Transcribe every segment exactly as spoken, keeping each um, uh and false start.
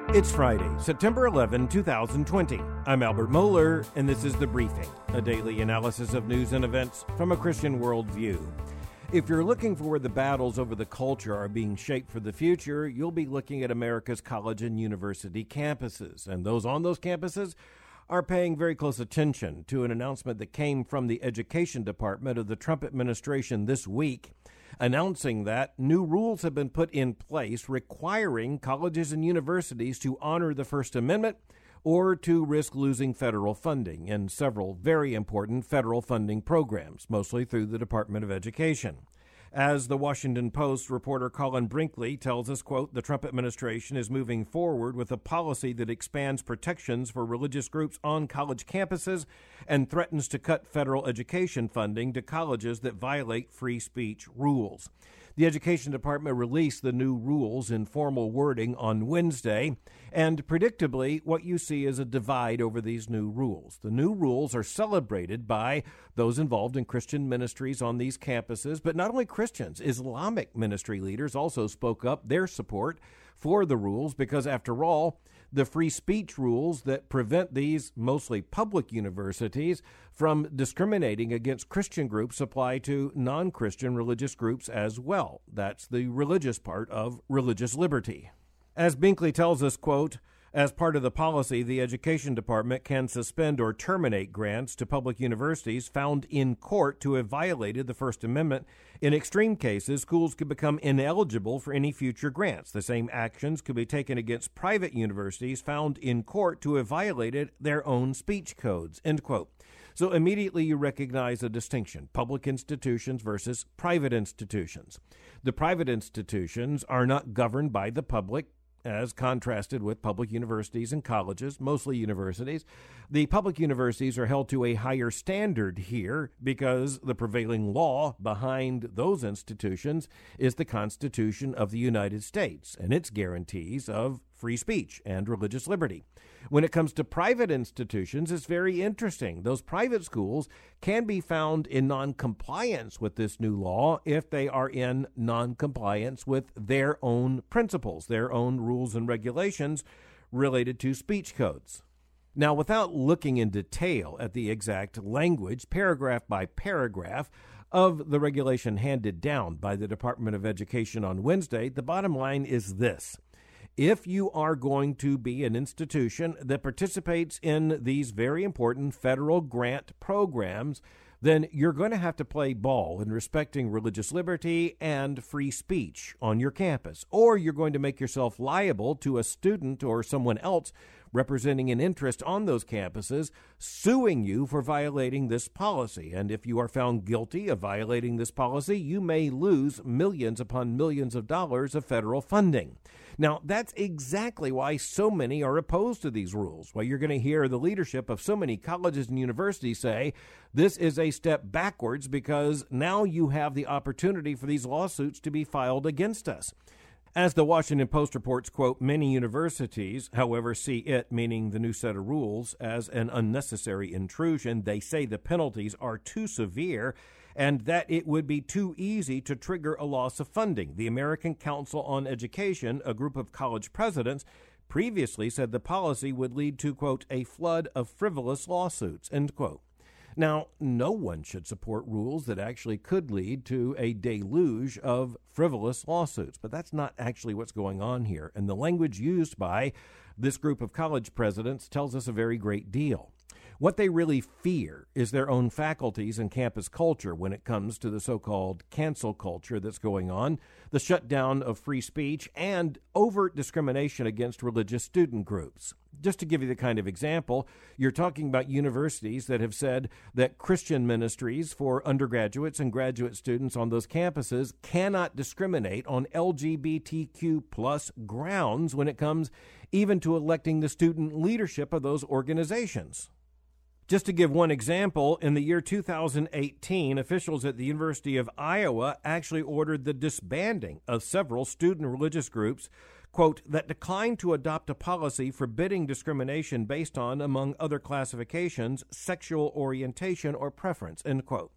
It's Friday, September eleventh, twenty twenty. I'm Albert Mohler, and this is The Briefing, a daily analysis of news and events from a Christian worldview. If you're looking for where the battles over the culture are being shaped for the future, you'll be looking at America's college and university campuses. And those on those campuses are paying very close attention to an announcement that came from the Education Department of the Trump administration this week, announcing that new rules have been put in place requiring colleges and universities to honor the First Amendment or to risk losing federal funding in several very important federal funding programs, mostly through the Department of Education. As the Washington Post reporter Colin Brinkley tells us, quote, the Trump administration is moving forward with a policy that expands protections for religious groups on college campuses and threatens to cut federal education funding to colleges that violate free speech rules. The Education Department released the new rules in formal wording on Wednesday, and predictably, what you see is a divide over these new rules. The new rules are celebrated by those involved in Christian ministries on these campuses, but not only Christians. Islamic ministry leaders also spoke up their support for the rules because, after all, the free speech rules that prevent these mostly public universities from discriminating against Christian groups apply to non-Christian religious groups as well. That's the religious part of religious liberty. As Binkley tells us, quote, as part of the policy, the Education Department can suspend or terminate grants to public universities found in court to have violated the First Amendment. In extreme cases, schools could become ineligible for any future grants. The same actions could be taken against private universities found in court to have violated their own speech codes, end quote. So immediately you recognize a distinction, public institutions versus private institutions. The private institutions are not governed by the public, as contrasted with public universities and colleges, mostly universities. The public universities are held to a higher standard here because the prevailing law behind those institutions is the Constitution of the United States and its guarantees of free speech and religious liberty. When it comes to private institutions, it's very interesting. Those private schools can be found in non-compliance with this new law if they are in non-compliance with their own principles, their own rules and regulations related to speech codes. Now, without looking in detail at the exact language, paragraph by paragraph, of the regulation handed down by the Department of Education on Wednesday, the bottom line is this. If you are going to be an institution that participates in these very important federal grant programs, then you're going to have to play ball in respecting religious liberty and free speech on your campus, or you're going to make yourself liable to a student or someone else representing an interest on those campuses suing you for violating this policy. And if you are found guilty of violating this policy, you may lose millions upon millions of dollars of federal funding. Now, that's exactly why so many are opposed to these rules, why you're going to hear the leadership of so many colleges and universities say this is a step backwards because now you have the opportunity for these lawsuits to be filed against us. As the Washington Post reports, quote, many universities, however, see it, meaning the new set of rules, as an unnecessary intrusion. They say the penalties are too severe and that it would be too easy to trigger a loss of funding. The American Council on Education, a group of college presidents, previously said the policy would lead to, quote, a flood of frivolous lawsuits, end quote. Now, no one should support rules that actually could lead to a deluge of frivolous lawsuits, but that's not actually what's going on here. And the language used by this group of college presidents tells us a very great deal. What they really fear is their own faculties and campus culture when it comes to the so-called cancel culture that's going on, the shutdown of free speech, and overt discrimination against religious student groups. Just to give you the kind of example, you're talking about universities that have said that Christian ministries for undergraduates and graduate students on those campuses cannot discriminate on L G B T Q plus grounds when it comes even to electing the student leadership of those organizations. Just to give one example, in the year two thousand eighteen, officials at the University of Iowa actually ordered the disbanding of several student religious groups, quote, that declined to adopt a policy forbidding discrimination based on, among other classifications, sexual orientation or preference, end quote.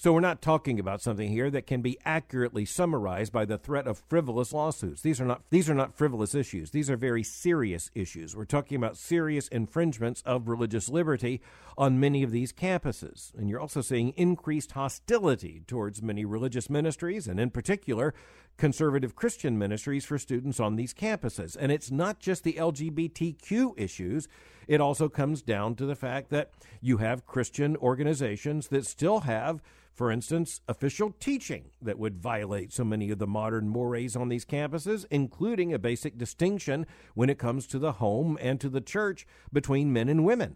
So we're not talking about something here that can be accurately summarized by the threat of frivolous lawsuits. These are not these are not frivolous issues. These are very serious issues. We're talking about serious infringements of religious liberty on many of these campuses. And you're also seeing increased hostility towards many religious ministries, and in particular, conservative Christian ministries for students on these campuses. And it's not just the L G B T Q issues. It also comes down to the fact that you have Christian organizations that still have, for instance, official teaching that would violate so many of the modern mores on these campuses, including a basic distinction when it comes to the home and to the church between men and women.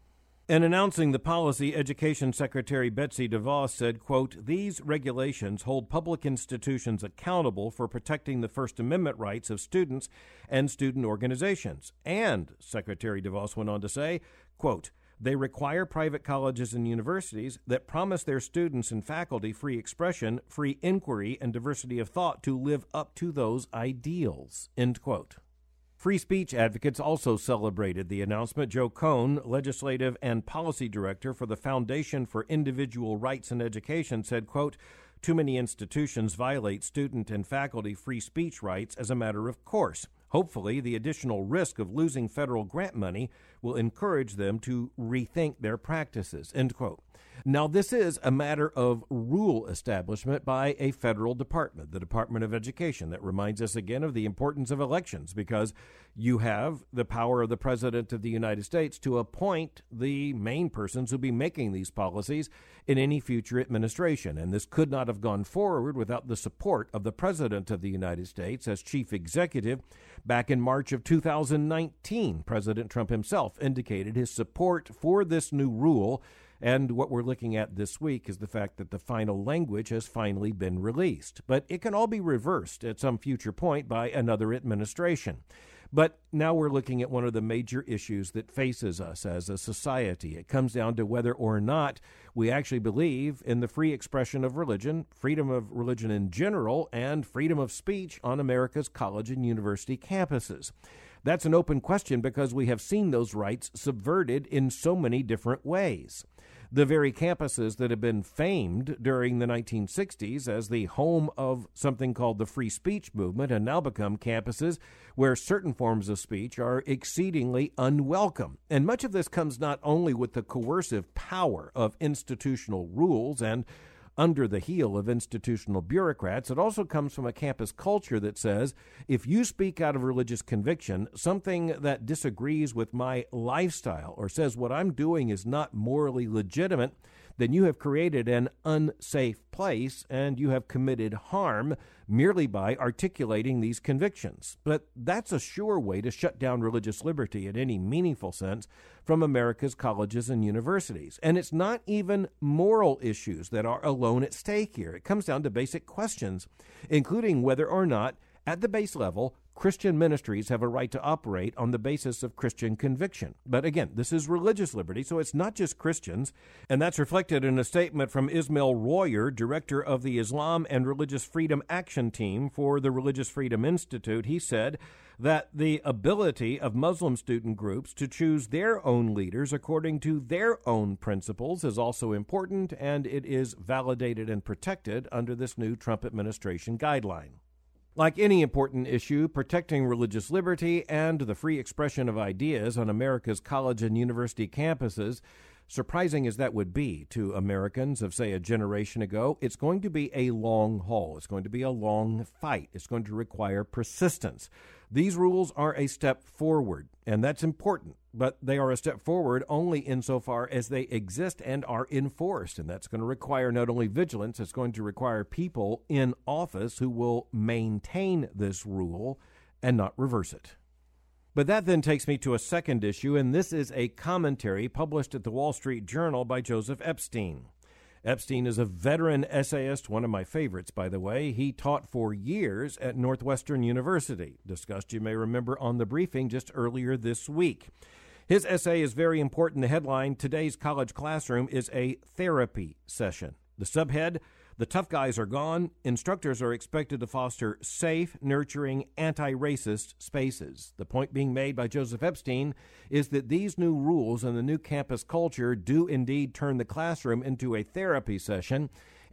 In announcing the policy, Education Secretary Betsy DeVos said, quote, "These regulations hold public institutions accountable for protecting the First Amendment rights of students and student organizations." And Secretary DeVos went on to say, quote, "They require private colleges and universities that promise their students and faculty free expression, free inquiry, and diversity of thought to live up to those ideals," end quote. Free speech advocates also celebrated the announcement. Joe Cohn, legislative and policy director for the Foundation for Individual Rights in Education, said, quote, "Too many institutions violate student and faculty free speech rights as a matter of course. Hopefully, the additional risk of losing federal grant money will encourage them to rethink their practices," end quote. Now, this is a matter of rule establishment by a federal department, the Department of Education. That reminds us again of the importance of elections, because you have the power of the President of the United States to appoint the main persons who'll be making these policies in any future administration. And this could not have gone forward without the support of the President of the United States as chief executive. Back in March of two thousand nineteen, President Trump himself indicated his support for this new rule. And what we're looking at this week is the fact that the final language has finally been released. But it can all be reversed at some future point by another administration. But now we're looking at one of the major issues that faces us as a society. It comes down to whether or not we actually believe in the free expression of religion, freedom of religion in general, and freedom of speech on America's college and university campuses. That's an open question because we have seen those rights subverted in so many different ways. The very campuses that have been famed during the nineteen sixties as the home of something called the free speech movement have now become campuses where certain forms of speech are exceedingly unwelcome. And much of this comes not only with the coercive power of institutional rules and under the heel of institutional bureaucrats, it also comes from a campus culture that says, if you speak out of religious conviction, something that disagrees with my lifestyle or says what I'm doing is not morally legitimate, then you have created an unsafe place and you have committed harm merely by articulating these convictions. But that's a sure way to shut down religious liberty in any meaningful sense from America's colleges and universities. And it's not even moral issues that are alone at stake here. It comes down to basic questions, including whether or not, at the base level, Christian ministries have a right to operate on the basis of Christian conviction. But again, this is religious liberty, so it's not just Christians. And that's reflected in a statement from Ismail Royer, director of the Islam and Religious Freedom Action Team for the Religious Freedom Institute. He said that the ability of Muslim student groups to choose their own leaders according to their own principles is also important, and it is validated and protected under this new Trump administration guideline. Like any important issue, protecting religious liberty and the free expression of ideas on America's college and university campuses, surprising as that would be to Americans of, say, a generation ago, it's going to be a long haul. It's going to be a long fight. It's going to require persistence. These rules are a step forward, and that's important, but they are a step forward only insofar as they exist and are enforced, and that's going to require not only vigilance, it's going to require people in office who will maintain this rule and not reverse it. But that then takes me to a second issue, and this is a commentary published at the Wall Street Journal by Joseph Epstein. Epstein is a veteran essayist, one of my favorites, by the way. He taught for years at Northwestern University, discussed, you may remember, on the briefing just earlier this week. His essay is very important. The headline, "Today's College Classroom is a Therapy Session." The subhead, "The tough guys are gone. Instructors are expected to foster safe, nurturing, anti-racist spaces." The point being made by Joseph Epstein is that these new rules and the new campus culture do indeed turn the classroom into a therapy session,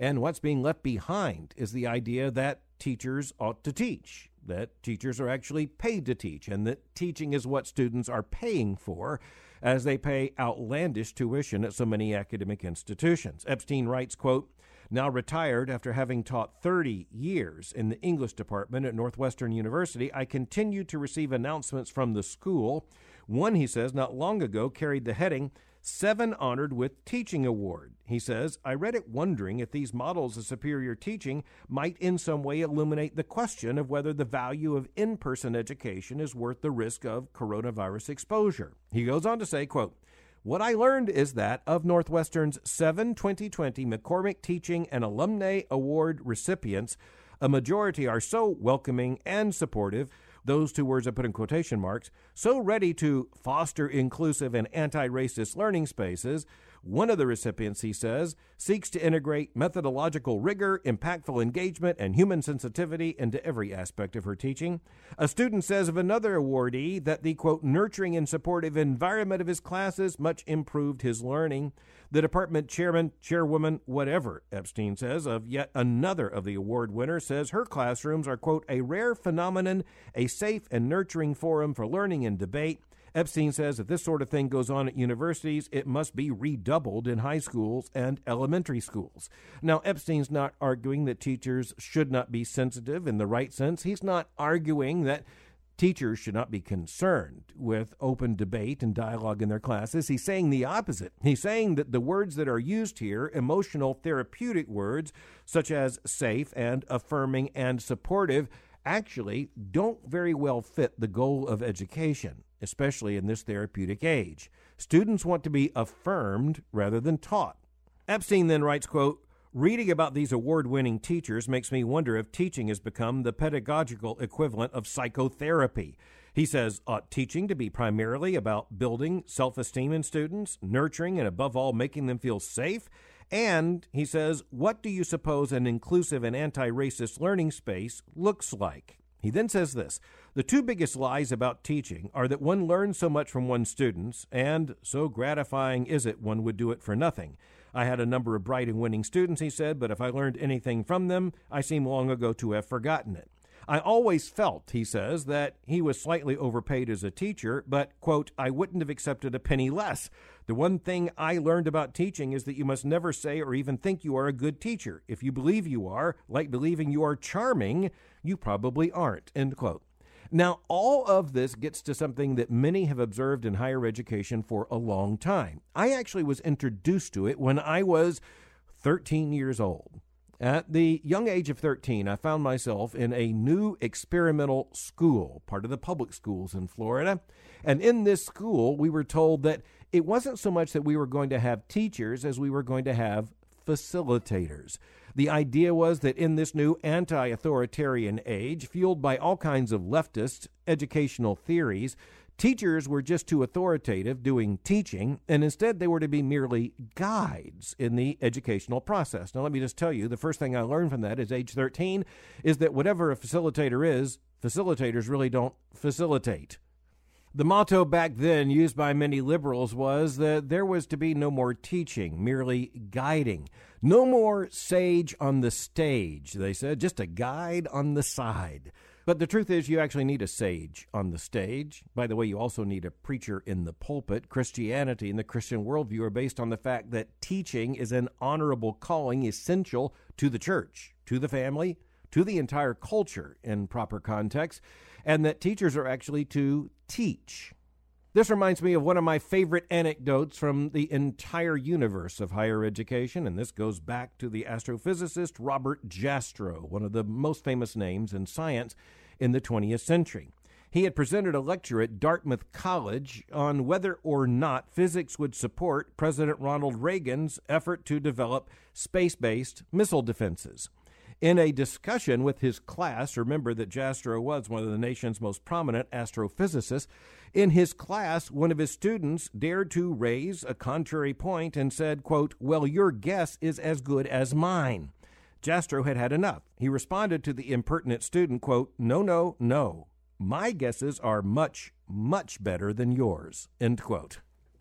And what's being left behind is the idea that teachers ought to teach, that teachers are actually paid to teach, and that teaching is what students are paying for as they pay outlandish tuition at so many academic institutions. Epstein writes, quote, now retired after having taught thirty years in the English department at Northwestern University, I continue to receive announcements from the school. One, he says, not long ago carried the heading, Seven Honored with Teaching Award. He says, I read it wondering if these models of superior teaching might in some way illuminate the question of whether the value of in-person education is worth the risk of coronavirus exposure. He goes on to say, quote, what I learned is that of Northwestern's seven twenty twenty McCormick Teaching and Alumni Award recipients, a majority are so welcoming and supportive, those two words I put in quotation marks, so ready to foster inclusive and anti-racist learning spaces. One of the recipients, he says, seeks to integrate methodological rigor, impactful engagement, and human sensitivity into every aspect of her teaching. A student says of another awardee that the, quote, nurturing and supportive environment of his classes much improved his learning. The department chairman, chairwoman, whatever, Epstein says, of yet another of the award winners says her classrooms are, quote, a rare phenomenon, a safe and nurturing forum for learning and debate. Epstein says if this sort of thing goes on at universities, it must be redoubled in high schools and elementary schools. Now, Epstein's not arguing that teachers should not be sensitive in the right sense. He's not arguing that teachers should not be concerned with open debate and dialogue in their classes. He's saying the opposite. He's saying that the words that are used here, emotional, therapeutic words, such as safe and affirming and supportive, actually don't very well fit the goal of education, especially in this therapeutic age. Students want to be affirmed rather than taught. Epstein then writes, quote, reading about these award-winning teachers makes me wonder if teaching has become the pedagogical equivalent of psychotherapy. He says, ought teaching to be primarily about building self-esteem in students, nurturing and above all making them feel safe? And, he says, what do you suppose an inclusive and anti-racist learning space looks like? He then says this, the two biggest lies about teaching are that one learns so much from one's students, and so gratifying is it one would do it for nothing. I had a number of bright and winning students, he said, but if I learned anything from them, I seem long ago to have forgotten it. I always felt, he says, that he was slightly overpaid as a teacher, but, quote, I wouldn't have accepted a penny less. The one thing I learned about teaching is that you must never say or even think you are a good teacher. If you believe you are, like believing you are charming, you probably aren't, end quote. Now, all of this gets to something that many have observed in higher education for a long time. I actually was introduced to it when I was thirteen years old. At the young age of thirteen, I found myself in a new experimental school, part of the public schools in Florida. And in this school, we were told that it wasn't so much that we were going to have teachers as we were going to have facilitators. The idea was that in this new anti-authoritarian age, fueled by all kinds of leftist educational theories, teachers were just too authoritative doing teaching, and instead they were to be merely guides in the educational process. Now, let me just tell you, the first thing I learned from that at age thirteen is that whatever a facilitator is, facilitators really don't facilitate. The motto back then used by many liberals was that there was to be no more teaching, merely guiding. No more sage on the stage, they said, just a guide on the side. But the truth is you actually need a sage on the stage. By the way, you also need a preacher in the pulpit. Christianity and the Christian worldview are based on the fact that teaching is an honorable calling essential to the church, to the family, to the entire culture in proper context, and that teachers are actually to teach. This reminds me of one of my favorite anecdotes from the entire universe of higher education, and this goes back to the astrophysicist Robert Jastrow, one of the most famous names in science in the twentieth century. He had presented a lecture at Dartmouth College on whether or not physics would support President Ronald Reagan's effort to develop space-based missile defenses. In a discussion with his class, remember that Jastrow was one of the nation's most prominent astrophysicists. In his class, one of his students dared to raise a contrary point and said, quote, well, your guess is as good as mine. Jastrow had had enough. He responded to the impertinent student, quote, no, no, no. My guesses are much, much better than yours, end quote.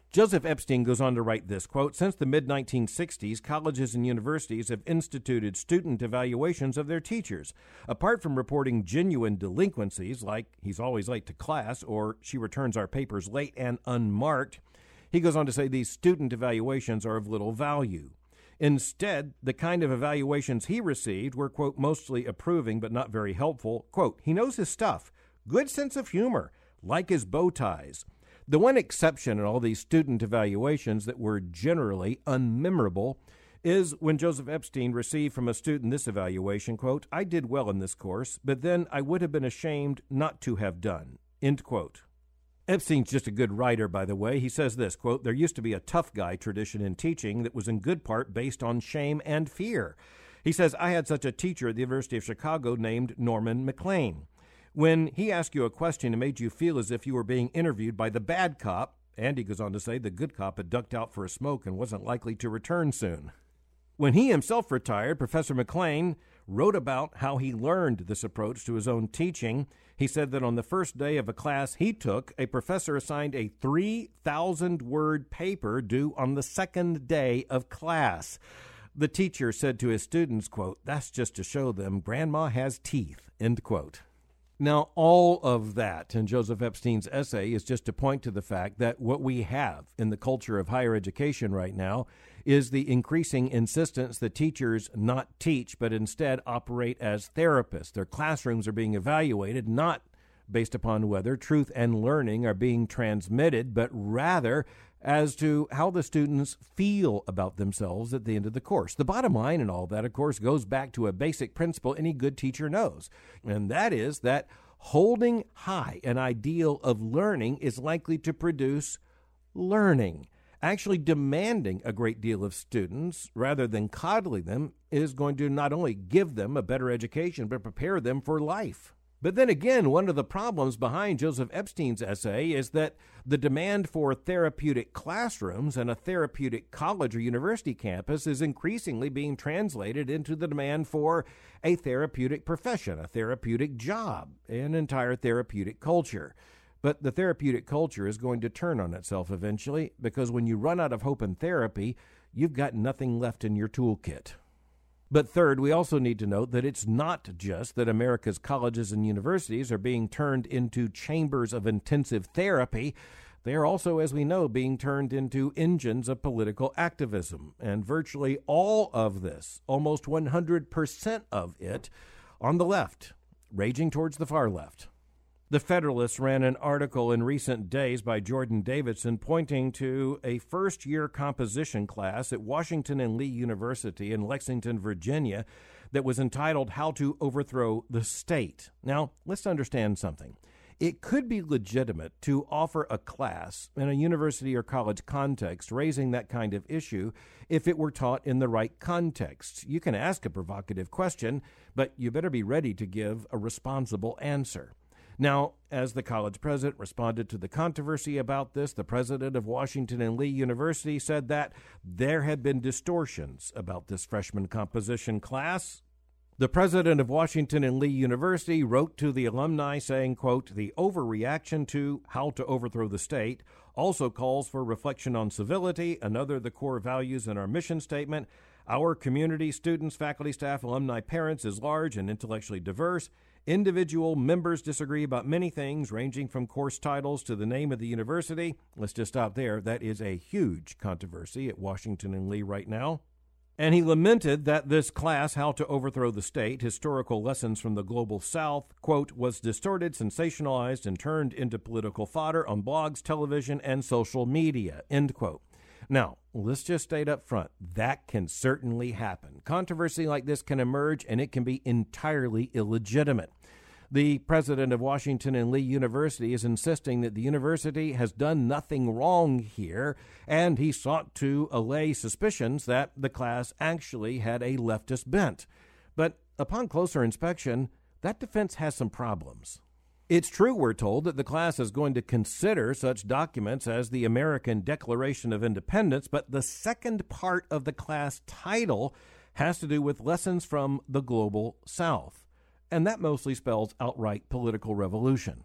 Joseph Epstein goes on to write this, quote, "Since the mid nineteen sixties, colleges and universities have instituted student evaluations of their teachers. Apart from reporting genuine delinquencies, like he's always late to class or she returns our papers late and unmarked," he goes on to say these student evaluations are of little value. Instead, the kind of evaluations he received were, quote, "mostly approving but not very helpful." Quote, "He knows his stuff, good sense of humor, like his bow ties." The one exception in all these student evaluations that were generally unmemorable is when Joseph Epstein received from a student this evaluation, quote, "I did well in this course, but then I would have been ashamed not to have done," end quote. Epstein's just a good writer, by the way. He says this, quote, "There used to be a tough guy tradition in teaching that was in good part based on shame and fear." He says, "I had such a teacher at the University of Chicago named Norman McLean. When he asked you a question, it made you feel as if you were being interviewed by the bad cop," and he goes on to say the good cop had ducked out for a smoke and wasn't likely to return soon. When he himself retired, Professor McLean wrote about how he learned this approach to his own teaching. He said that on the first day of a class he took, a professor assigned a three thousand word paper due on the second day of class. The teacher said to his students, quote, "That's just to show them Grandma has teeth," end quote. Now, all of that in Joseph Epstein's essay is just to point to the fact that what we have in the culture of higher education right now is the increasing insistence that teachers not teach, but instead operate as therapists. Their classrooms are being evaluated not based upon whether truth and learning are being transmitted, but rather as to how the students feel about themselves at the end of the course. The bottom line in all that, of course, goes back to a basic principle any good teacher knows, and that is that holding high an ideal of learning is likely to produce learning. Actually demanding a great deal of students rather than coddling them is going to not only give them a better education, but prepare them for life. But then again, one of the problems behind Joseph Epstein's essay is that the demand for therapeutic classrooms and a therapeutic college or university campus is increasingly being translated into the demand for a therapeutic profession, a therapeutic job, an entire therapeutic culture. But the therapeutic culture is going to turn on itself eventually, because when you run out of hope in therapy, you've got nothing left in your toolkit. But third, we also need to note that it's not just that America's colleges and universities are being turned into chambers of intensive therapy. They are also, as we know, being turned into engines of political activism. And virtually all of this, almost one hundred percent of it, on the left, raging towards the far left. The Federalist ran an article in recent days by Jordan Davidson pointing to a first-year composition class at Washington and Lee University in Lexington, Virginia, that was entitled How to Overthrow the State. Now, let's understand something. It could be legitimate to offer a class in a university or college context raising that kind of issue if it were taught in the right context. You can ask a provocative question, but you better be ready to give a responsible answer. Now, as the college president responded to the controversy about this, the president of Washington and Lee University said that there had been distortions about this freshman composition class. The president of Washington and Lee University wrote to the alumni saying, quote, "The overreaction to How to Overthrow the State also calls for reflection on civility, another of the core values in our mission statement. Our community, students, faculty, staff, alumni, parents is large and intellectually diverse. Individual members disagree about many things, ranging from course titles to the name of the university." Let's just stop there. That is a huge controversy at Washington and Lee right now. And he lamented that this class, How to Overthrow the State, Historical Lessons from the Global South, quote, was distorted, sensationalized, and turned into political fodder on blogs, television, and social media, end quote. Now, let's just state up front, that can certainly happen. Controversy like this can emerge, and it can be entirely illegitimate. The president of Washington and Lee University is insisting that the university has done nothing wrong here, and he sought to allay suspicions that the class actually had a leftist bent. But upon closer inspection, that defense has some problems. It's true, we're told, that the class is going to consider such documents as the American Declaration of Independence, but the second part of the class title has to do with lessons from the Global South, and that mostly spells outright political revolution.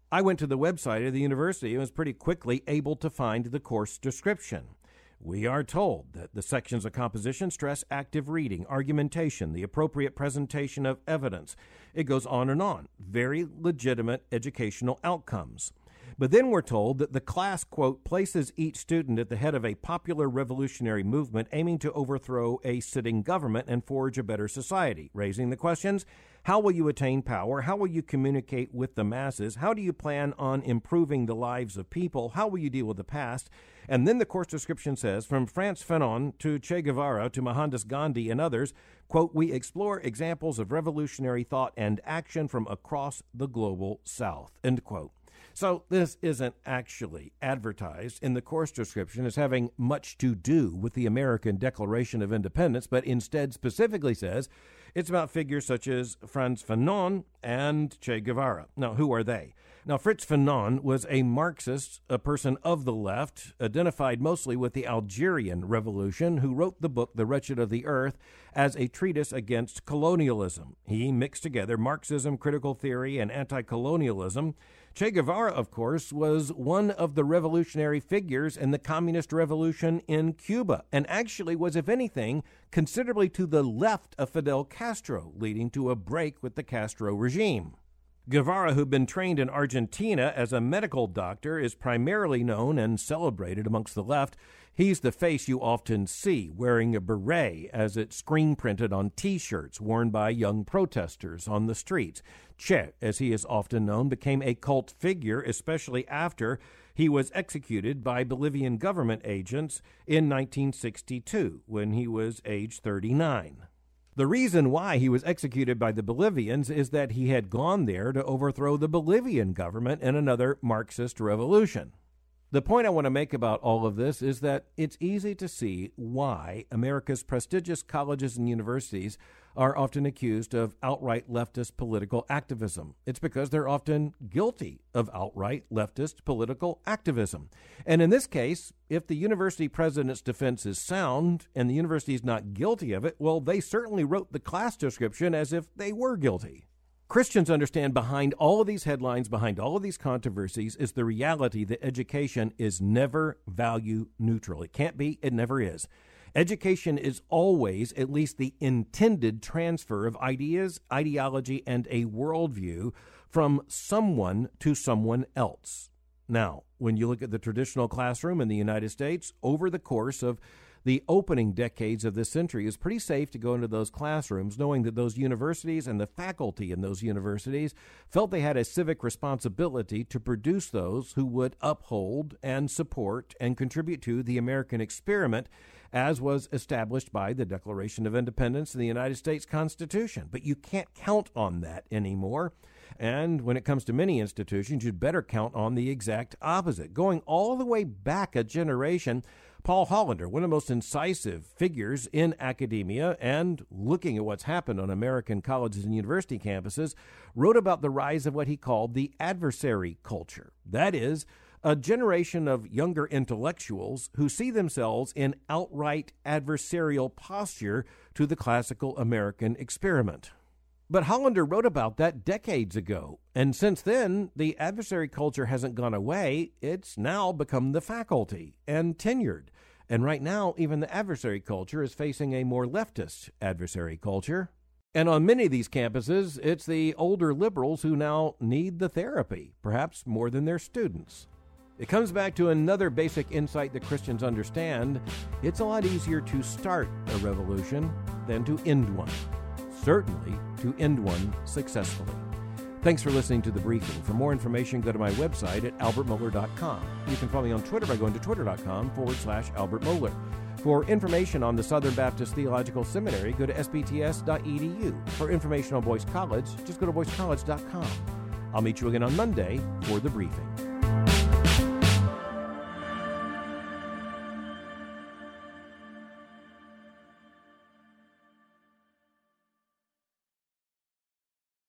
I went to the website of the university and was pretty quickly able to find the course description. We are told that the sections of composition stress active reading, argumentation, the appropriate presentation of evidence. It goes on and on. Very legitimate educational outcomes. But then we're told that the class, quote, places each student at the head of a popular revolutionary movement aiming to overthrow a sitting government and forge a better society, raising the questions, how will you attain power? How will you communicate with the masses? How do you plan on improving the lives of people? How will you deal with the past? And then the course description says, from Frantz Fanon to Che Guevara to Mohandas Gandhi and others, quote, we explore examples of revolutionary thought and action from across the global South, end quote. So this isn't actually advertised in the course description as having much to do with the American Declaration of Independence, but instead specifically says it's about figures such as Frantz Fanon and Che Guevara. Now, who are they? Now, Frantz Fanon was a Marxist, a person of the left, identified mostly with the Algerian Revolution, who wrote the book The Wretched of the Earth as a treatise against colonialism. He mixed together Marxism, critical theory, and anti-colonialism. Che Guevara, of course, was one of the revolutionary figures in the communist revolution in Cuba, and actually was, if anything, considerably to the left of Fidel Castro, leading to a break with the Castro regime. Guevara, who'd been trained in Argentina as a medical doctor, is primarily known and celebrated amongst the left. He's the face you often see wearing a beret as it's screen printed on T-shirts worn by young protesters on the streets. Che, as he is often known, became a cult figure, especially after he was executed by Bolivian government agents in nineteen sixty-two, when he was age thirty-nine. The reason why he was executed by the Bolivians is that he had gone there to overthrow the Bolivian government in another Marxist revolution. The point I want to make about all of this is that it's easy to see why America's prestigious colleges and universities are often accused of outright leftist political activism. It's because they're often guilty of outright leftist political activism. And in this case, if the university president's defense is sound and the university is not guilty of it, well, they certainly wrote the class description as if they were guilty. Christians understand behind all of these headlines, behind all of these controversies, is the reality that education is never value neutral. It can't be, it never is. Education is always at least the intended transfer of ideas, ideology, and a worldview from someone to someone else. Now, when you look at the traditional classroom in the United States, over the course of the opening decades of this century, it's pretty safe to go into those classrooms knowing that those universities and the faculty in those universities felt they had a civic responsibility to produce those who would uphold and support and contribute to the American experiment as was established by the Declaration of Independence and the United States Constitution. But you can't count on that anymore. And when it comes to many institutions, you'd better count on the exact opposite. Going all the way back a generation, Paul Hollander, one of the most incisive figures in academia and looking at what's happened on American colleges and university campuses, wrote about the rise of what he called the adversary culture. That is, a generation of younger intellectuals who see themselves in outright adversarial posture to the classical American experiment. But Hollander wrote about that decades ago, and since then, the adversary culture hasn't gone away. It's now become the faculty and tenured. And right now, even the adversary culture is facing a more leftist adversary culture. And on many of these campuses, it's the older liberals who now need the therapy, perhaps more than their students. It comes back to another basic insight that Christians understand. It's a lot easier to start a revolution than to end one. Certainly to end one successfully. Thanks for listening to The Briefing. For more information, go to my website at albert mohler dot com. You can follow me on Twitter by going to twitter.com forward slash Albert Mohler. For information on the Southern Baptist Theological Seminary, go to s b t s dot e d u. For information on Boyce College, just go to boyce college dot com. I'll meet you again on Monday for The Briefing.